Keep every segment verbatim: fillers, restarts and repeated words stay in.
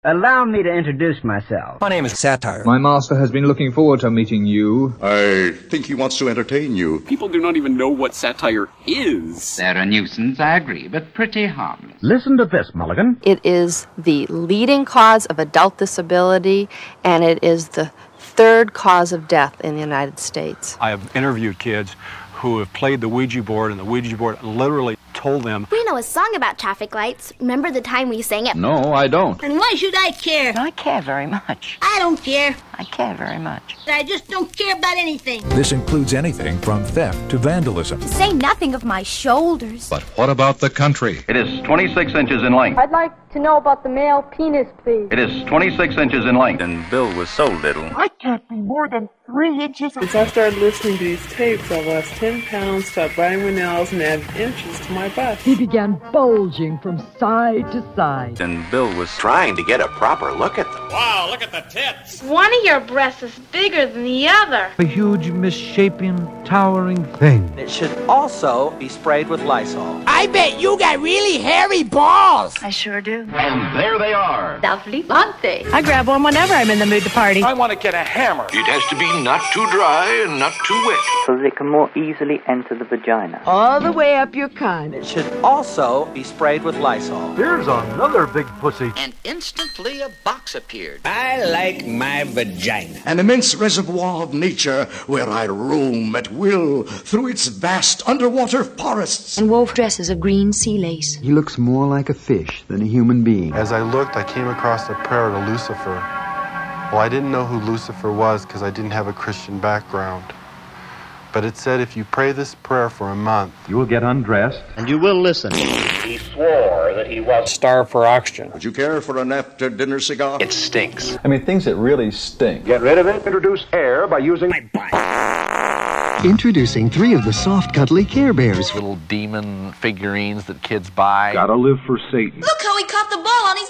Allow me to introduce myself. My name is Satire. My master has been looking forward to meeting you. I think he wants to entertain you. People do not even know what satire is. They're a nuisance, I agree, but pretty harmless. Listen to this, Mulligan. It is the leading cause of adult disability, and it is the third cause of death in the United States. I have interviewed kids who have played the Ouija board, and the Ouija board literally told them. We know a song about traffic lights. Remember the time we sang it? No, I don't. And why should I care? I care very much. I don't care. I care very much. I just don't care about anything. This includes anything from theft to vandalism. To say nothing of my shoulders. But what about the country? It is twenty-six inches in length. I'd like to know about the male penis, please. It is twenty-six inches in length. And Bill was so little. I can't be more than three inches. Since I started listening to these tapes, I lost ten pounds, stopped biting my nails, and added inches to my butt. He began bulging from side to side. And Bill was trying to get a proper look at them. Wow, look at the tits. One of your breasts is bigger than the other. A huge, misshapen, towering thing. It should also be sprayed with Lysol. I bet you got really hairy balls. I sure do. And there they are. Lovely, aren't they? I grab one whenever I'm in the mood to party. I want to get a hammer. It has to be not too dry and not too wet. So they can more easily enter the vagina. All the way up your con. It should also be sprayed with Lysol. Here's another big pussy. And instantly a box appeared. I like my vagina. An immense reservoir of nature where I roam at will through its vast underwater forests. And wove dresses of green sea lace. He looks more like a fish than a human being. As I looked, I came across a prayer to Lucifer. Well, I didn't know who Lucifer was because I didn't have a Christian background. But it said if you pray this prayer for a month, you will get undressed. And you will listen. He swore that he was starved for oxygen. Would you care for an after-dinner cigar? It stinks. I mean, things that really stink. Get rid of it. Introduce air by using my butt. Introducing three of the soft, cuddly Care Bears. Little demon figurines that kids buy. Gotta live for Satan. Look how he caught the ball on his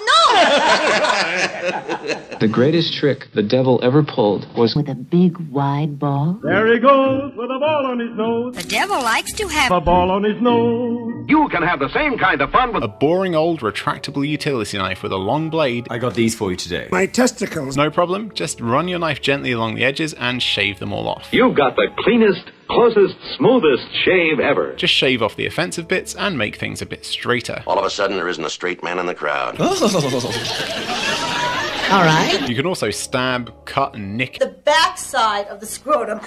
nose! The greatest trick the devil ever pulled was with a big, wide ball. There he goes with a ball on his nose. The devil likes to have a ball on his nose. You can have the same kind of fun with a boring old retractable utility knife with a long blade. I got these for you today. My testicles. No problem. Just run your knife gently along the edges and shave them all off. You've got the cleanest, closest, smoothest shave ever. Just shave off the offensive bits and make things a bit straighter. All of a sudden, there isn't a straight man in the crowd. All right. You can also stab, cut, and nick the backside of the scrotum.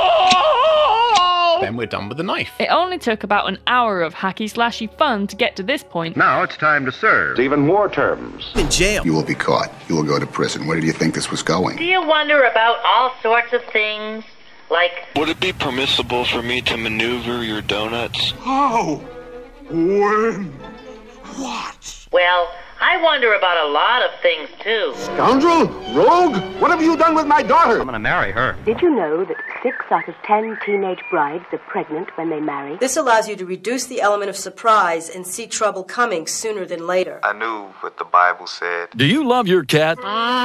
Then we're done with the knife. It only took about an hour of hacky slashy fun to get to this point. Now it's time to serve. Even more terms. In jail. You will be caught. You will go to prison. Where do you think this was going? Do you wonder about all sorts of things? Like, would it be permissible for me to maneuver your donuts? How? When? What? well, I wonder about a lot of things, too. Scoundrel? Rogue? What have you done with my daughter? I'm gonna marry her. Did you know that six out of ten teenage brides are pregnant when they marry? This allows you to reduce the element of surprise and see trouble coming sooner than later. I knew what the Bible said. Do you love your cat?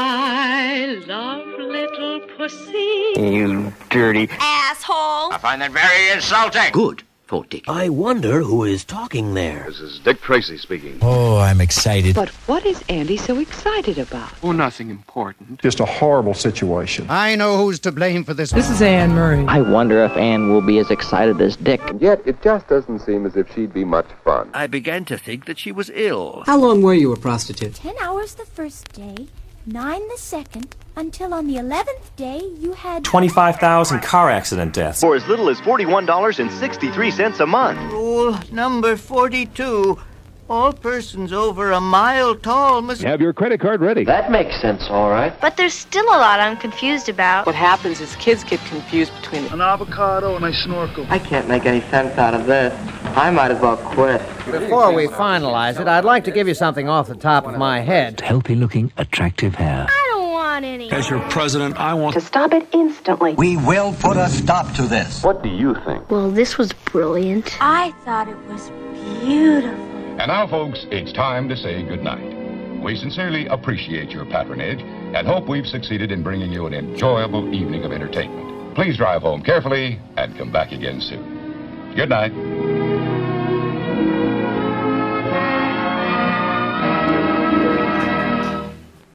I love little pussy. You dirty asshole. I find that very insulting. Good. For Dick. I wonder who is talking there. This is Dick Tracy speaking. Oh, I'm excited. But what is Andy so excited about? Oh, nothing important. Just a horrible situation. I know who's to blame for this. This is Anne Murray. I wonder if Anne will be as excited as Dick. Yet it just doesn't seem as if she'd be much fun. I began to think that she was ill. How long were you a prostitute? Ten hours the first day, nine the second, until on the eleventh day you had twenty-five thousand car accident deaths. For as little as forty-one dollars and sixty-three cents a month. Rule number forty-two. All persons over a mile tall must have your credit card ready. That makes sense, all right. But there's still a lot I'm confused about. What happens is kids get confused between an avocado and a snorkel. I can't make any sense out of this. I might as well quit. Before we finalize it, I'd like to give you something off the top of my head. Healthy-looking, attractive hair. I don't want any. As your president, I want to stop it instantly. We will put a stop to this. What do you think? Well, this was brilliant. I thought it was beautiful. And now, folks, it's time to say goodnight. We sincerely appreciate your patronage and hope we've succeeded in bringing you an enjoyable evening of entertainment. Please drive home carefully and come back again soon. Good night.